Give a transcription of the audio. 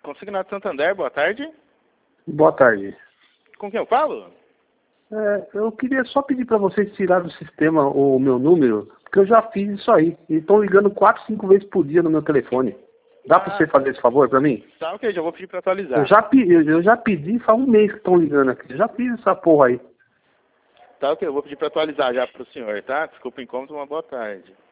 Consignado Santander, boa tarde. Boa tarde. Com quem eu falo? Eu queria só pedir para vocês tirar do sistema o meu número, porque eu já fiz isso aí. E estão ligando 4, 5 vezes por dia no meu telefone. Dá para você fazer esse favor para mim? Tá, ok, já vou pedir para atualizar. Eu já pedi faz um mês que estão ligando aqui. Eu já fiz essa porra aí. Tá, ok, eu vou pedir para atualizar já pro senhor, tá? Desculpa o incômodo, uma boa tarde.